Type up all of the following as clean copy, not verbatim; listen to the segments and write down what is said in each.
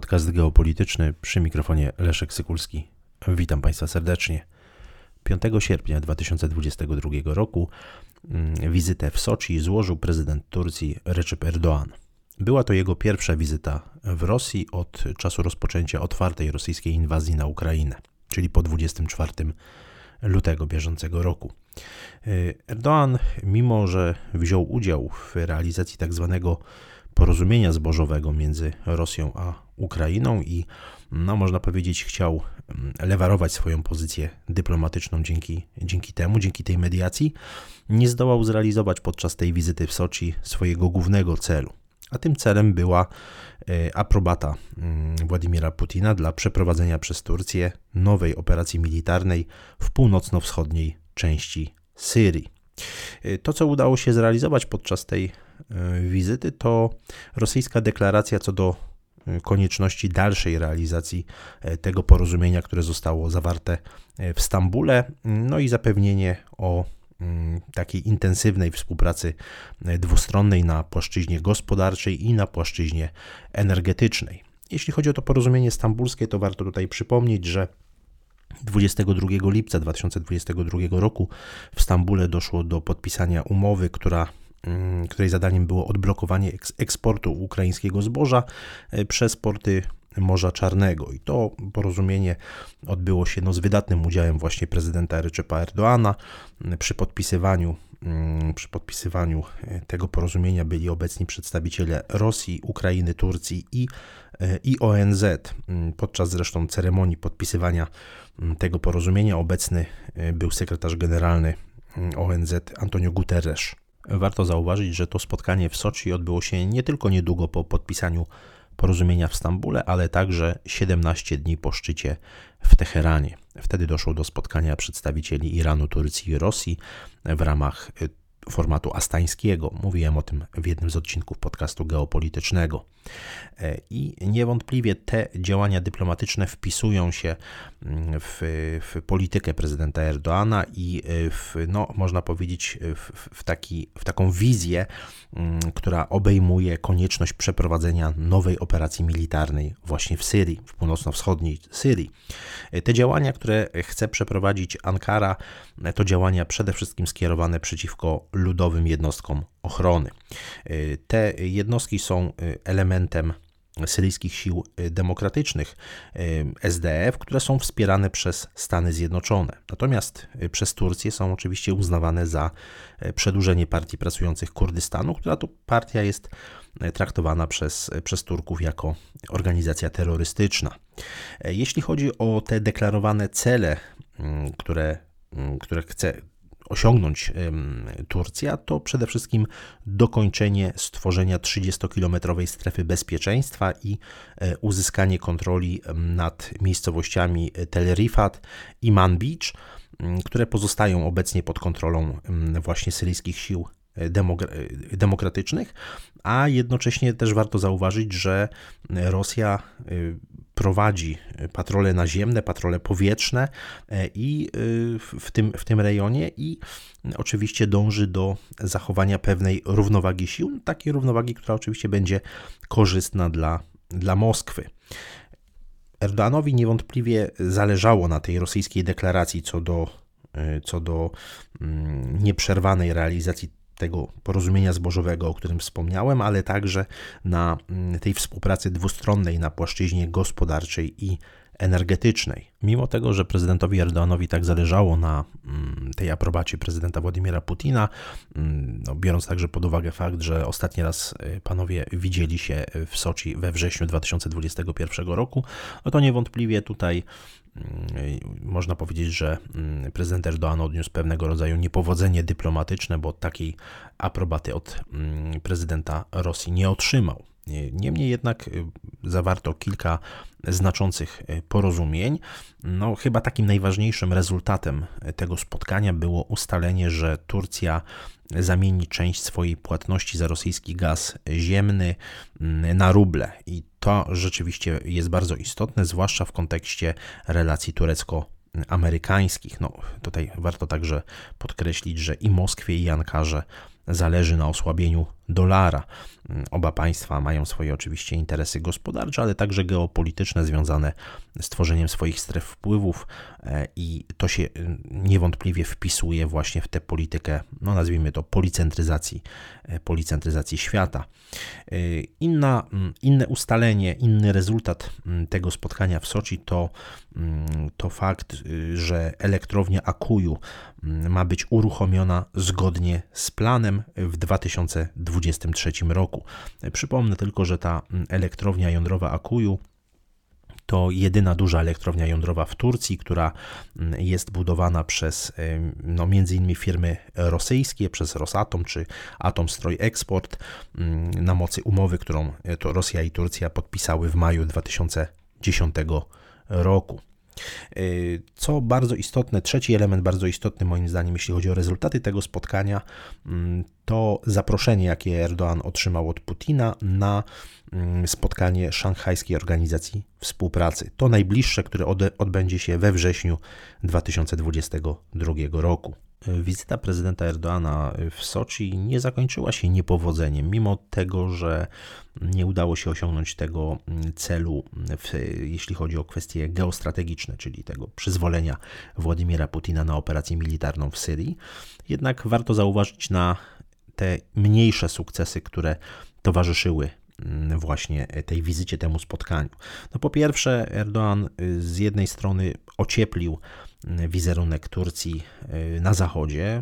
Podcast geopolityczny, przy mikrofonie Leszek Sykulski. Witam Państwa serdecznie. 5 sierpnia 2022 roku wizytę w Soczi złożył prezydent Turcji Recep Erdoğan. Była to jego pierwsza wizyta w Rosji od czasu rozpoczęcia otwartej rosyjskiej inwazji na Ukrainę, czyli po 24 lutego bieżącego roku. Erdoğan, mimo że wziął udział w realizacji tzw. porozumienia zbożowego między Rosją a Ukrainą i, można powiedzieć, chciał lewarować swoją pozycję dyplomatyczną dzięki tej mediacji, nie zdołał zrealizować podczas tej wizyty w Soczi swojego głównego celu. A tym celem była aprobata Władimira Putina dla przeprowadzenia przez Turcję nowej operacji militarnej w północno-wschodniej części Syrii. To, co udało się zrealizować podczas tej wizyty, to rosyjska deklaracja co do konieczności dalszej realizacji tego porozumienia, które zostało zawarte w Stambule, no i zapewnienie o takiej intensywnej współpracy dwustronnej na płaszczyźnie gospodarczej i na płaszczyźnie energetycznej. Jeśli chodzi o to porozumienie stambulskie, to warto tutaj przypomnieć, że 22 lipca 2022 roku w Stambule doszło do podpisania umowy, której zadaniem było odblokowanie eksportu ukraińskiego zboża przez porty Morza Czarnego. I to porozumienie odbyło się z wydatnym udziałem właśnie prezydenta Recepa Erdoğana. Przy podpisywaniu tego porozumienia byli obecni przedstawiciele Rosji, Ukrainy, Turcji i ONZ. Podczas zresztą ceremonii podpisywania tego porozumienia obecny był sekretarz generalny ONZ Antonio Guterres. Warto zauważyć, że to spotkanie w Soczi odbyło się nie tylko niedługo po podpisaniu porozumienia w Stambule, ale także 17 dni po szczycie w Teheranie. Wtedy doszło do spotkania przedstawicieli Iranu, Turcji i Rosji w ramach formatu astańskiego. Mówiłem o tym w jednym z odcinków podcastu geopolitycznego. I niewątpliwie te działania dyplomatyczne wpisują się w politykę prezydenta Erdoğana i można powiedzieć w taką wizję, która obejmuje konieczność przeprowadzenia nowej operacji militarnej właśnie w Syrii, w północno-wschodniej Syrii. Te działania, które chce przeprowadzić Ankara, to działania przede wszystkim skierowane przeciwko ludowym jednostkom ochrony. Te jednostki są elementem syryjskich sił demokratycznych SDF, które są wspierane przez Stany Zjednoczone. Natomiast przez Turcję są oczywiście uznawane za przedłużenie Partii Pracujących Kurdystanu, która to partia jest traktowana przez Turków jako organizacja terrorystyczna. Jeśli chodzi o te deklarowane cele, które chce osiągnąć Turcja, to przede wszystkim dokończenie stworzenia 30-kilometrowej strefy bezpieczeństwa i uzyskanie kontroli nad miejscowościami Tel Rifat i Manbij, które pozostają obecnie pod kontrolą właśnie syryjskich sił demokratycznych, a jednocześnie też warto zauważyć, że Rosja prowadzi patrole naziemne, patrole powietrzne i w tym rejonie i oczywiście dąży do zachowania pewnej równowagi sił, takiej równowagi, która oczywiście będzie korzystna dla Moskwy. Erdoğanowi niewątpliwie zależało na tej rosyjskiej deklaracji co do nieprzerwanej realizacji tego porozumienia zbożowego, o którym wspomniałem, ale także na tej współpracy dwustronnej na płaszczyźnie gospodarczej i energetycznej. Mimo tego, że prezydentowi Erdoğanowi tak zależało na tej aprobacie prezydenta Władimira Putina, biorąc także pod uwagę fakt, że ostatni raz panowie widzieli się w Soczi we wrześniu 2021 roku, to niewątpliwie tutaj można powiedzieć, że prezydent Erdoğan odniósł pewnego rodzaju niepowodzenie dyplomatyczne, bo takiej aprobaty od prezydenta Rosji nie otrzymał. Niemniej jednak zawarto kilka znaczących porozumień. Chyba takim najważniejszym rezultatem tego spotkania było ustalenie, że Turcja zamieni część swojej płatności za rosyjski gaz ziemny na ruble. I to rzeczywiście jest bardzo istotne, zwłaszcza w kontekście relacji turecko-amerykańskich. Tutaj warto także podkreślić, że i Moskwie, i Ankarze zależy na osłabieniu dolara. Oba państwa mają swoje oczywiście interesy gospodarcze, ale także geopolityczne związane z tworzeniem swoich stref wpływów i to się niewątpliwie wpisuje właśnie w tę politykę, no nazwijmy to policentryzacji świata. Inne ustalenie, inny rezultat tego spotkania w Soczi to fakt, że elektrownia Akuju ma być uruchomiona zgodnie z planem w 2023 roku. Przypomnę tylko, że ta elektrownia jądrowa Akuju to jedyna duża elektrownia jądrowa w Turcji, która jest budowana przez między innymi firmy rosyjskie, przez Rosatom czy Atomstroj Eksport na mocy umowy, którą to Rosja i Turcja podpisały w maju 2010 roku. Co bardzo istotne, trzeci element bardzo istotny moim zdaniem, jeśli chodzi o rezultaty tego spotkania, to zaproszenie, jakie Erdoğan otrzymał od Putina na spotkanie Szanghajskiej Organizacji Współpracy. To najbliższe, które odbędzie się we wrześniu 2022 roku. Wizyta prezydenta Erdoğana w Soczi nie zakończyła się niepowodzeniem, mimo tego, że nie udało się osiągnąć tego celu, jeśli chodzi o kwestie geostrategiczne, czyli tego przyzwolenia Władimira Putina na operację militarną w Syrii. Jednak warto zauważyć na te mniejsze sukcesy, które towarzyszyły właśnie tej wizycie, temu spotkaniu. No po pierwsze, Erdoğan z jednej strony ocieplił wizerunek Turcji na Zachodzie,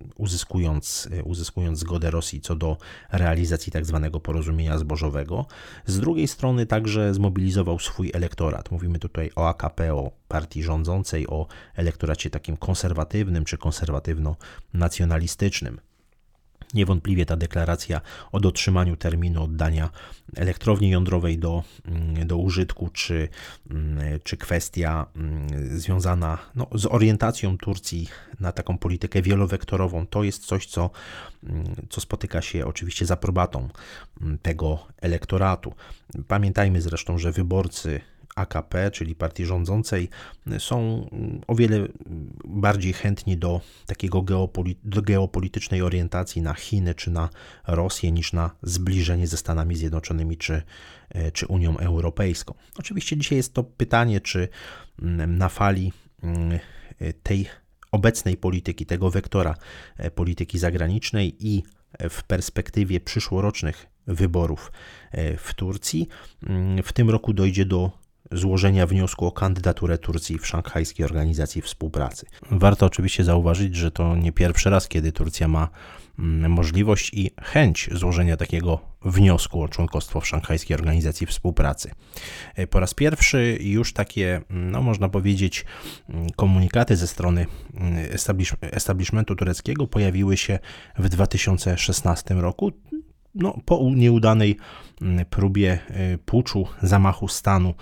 uzyskując zgodę Rosji co do realizacji tak zwanego porozumienia zbożowego. Z drugiej strony także zmobilizował swój elektorat. Mówimy tutaj o AKP, o partii rządzącej, o elektoracie takim konserwatywnym czy konserwatywno-nacjonalistycznym. Niewątpliwie ta deklaracja o dotrzymaniu terminu oddania elektrowni jądrowej do użytku, czy kwestia związana z orientacją Turcji na taką politykę wielowektorową, to jest coś, co spotyka się oczywiście z aprobatą tego elektoratu. Pamiętajmy zresztą, że wyborcy AKP, czyli partii rządzącej, są o wiele bardziej chętni do takiego geopolitycznej orientacji na Chiny czy na Rosję niż na zbliżenie ze Stanami Zjednoczonymi czy Unią Europejską. Oczywiście dzisiaj jest to pytanie, czy na fali tej obecnej polityki, tego wektora polityki zagranicznej i w perspektywie przyszłorocznych wyborów w Turcji w tym roku dojdzie do złożenia wniosku o kandydaturę Turcji w Szanghajskiej Organizacji Współpracy. Warto oczywiście zauważyć, że to nie pierwszy raz, kiedy Turcja ma możliwość i chęć złożenia takiego wniosku o członkostwo w Szanghajskiej Organizacji Współpracy. Po raz pierwszy już takie, można powiedzieć, komunikaty ze strony establishmentu tureckiego pojawiły się w 2016 roku. Po nieudanej próbie puczu, zamachu stanu,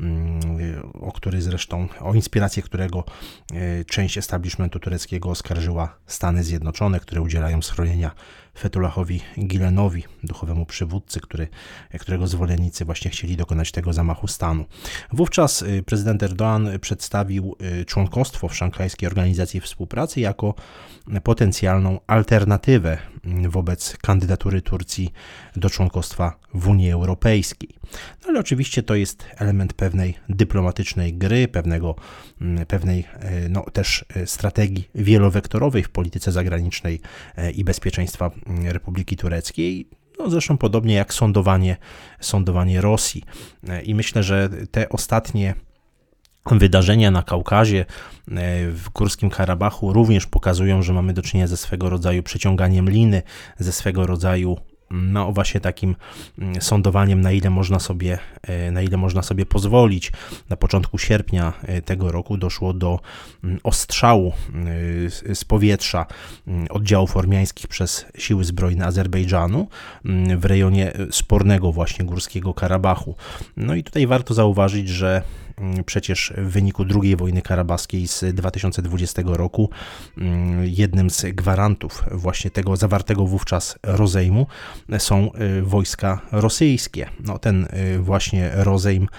o inspirację którego część establishmentu tureckiego oskarżyła Stany Zjednoczone, które udzielają schronienia Fethullahowi Gülenowi, duchowemu przywódcy, którego zwolennicy właśnie chcieli dokonać tego zamachu stanu. Wówczas prezydent Erdoğan przedstawił członkostwo w Szanghajskiej Organizacji Współpracy jako potencjalną alternatywę wobec kandydatury Turcji do członkostwa w Unii Europejskiej. Ale oczywiście to jest element pewnej dyplomatycznej gry, pewnej też strategii wielowektorowej w polityce zagranicznej i bezpieczeństwa Republiki Tureckiej. Zresztą podobnie jak sądowanie Rosji. I myślę, że te ostatnie wydarzenia na Kaukazie, w Górskim Karabachu również pokazują, że mamy do czynienia ze swego rodzaju przeciąganiem liny, ze swego rodzaju właśnie takim sądowaniem, na ile można sobie pozwolić. Na początku sierpnia tego roku doszło do ostrzału z powietrza oddziałów ormiańskich przez siły zbrojne Azerbejdżanu w rejonie spornego właśnie Górskiego Karabachu. I tutaj warto zauważyć, że przecież w wyniku II wojny karabaskiej z 2020 roku jednym z gwarantów właśnie tego zawartego wówczas rozejmu są wojska rosyjskie. No, ten właśnie rozejm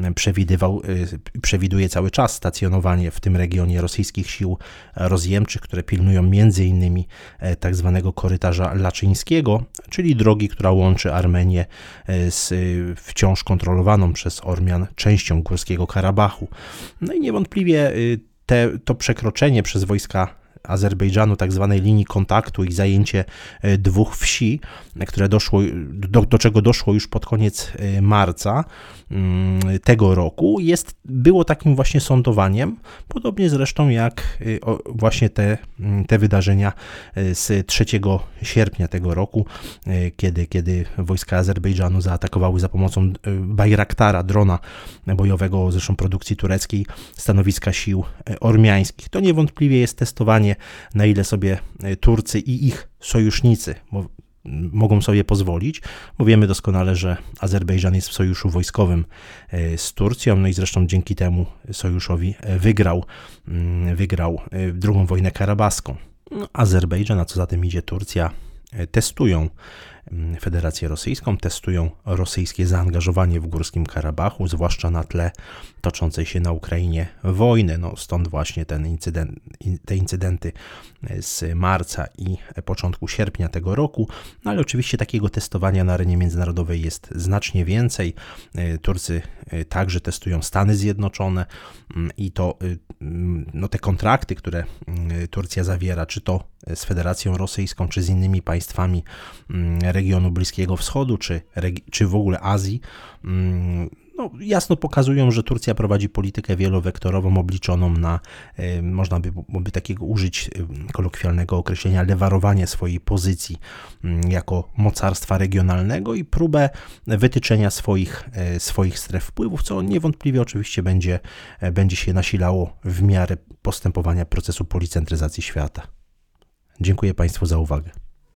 przewiduje cały czas stacjonowanie w tym regionie rosyjskich sił rozjemczych, które pilnują m.in. tak zwanego korytarza laczyńskiego, czyli drogi, która łączy Armenię z wciąż kontrolowaną przez Ormian częścią Górskiego Karabachu. No i niewątpliwie to przekroczenie przez wojska Azerbejdżanu tak zwanej linii kontaktu i zajęcie dwóch wsi, które do czego doszło już pod koniec marca tego roku, było takim właśnie sądowaniem, podobnie zresztą jak właśnie te wydarzenia z 3 sierpnia tego roku, kiedy wojska Azerbejdżanu zaatakowały za pomocą Bajraktara, drona bojowego, zresztą produkcji tureckiej, stanowiska sił ormiańskich. To niewątpliwie jest testowanie, na ile sobie Turcy i ich sojusznicy mogą sobie pozwolić, bo wiemy doskonale, że Azerbejdżan jest w sojuszu wojskowym z Turcją, no i zresztą dzięki temu sojuszowi wygrał II wojnę karabaską. No, Azerbejdżan, a co za tym idzie Turcja, testują Federację Rosyjską, testują rosyjskie zaangażowanie w Górskim Karabachu, zwłaszcza na tle toczącej się na Ukrainie wojny. No, stąd właśnie te incydenty z marca i początku sierpnia tego roku, no, ale oczywiście takiego testowania na arenie międzynarodowej jest znacznie więcej. Turcy także testują Stany Zjednoczone i te kontrakty, które Turcja zawiera, czy to z Federacją Rosyjską, czy z innymi państwami regionu Bliskiego Wschodu, czy w ogóle Azji, jasno pokazują, że Turcja prowadzi politykę wielowektorową obliczoną na, można by takiego użyć kolokwialnego określenia, lewarowanie swojej pozycji jako mocarstwa regionalnego i próbę wytyczenia swoich stref wpływów, co niewątpliwie oczywiście będzie się nasilało w miarę postępowania procesu policentryzacji świata. Dziękuję Państwu za uwagę.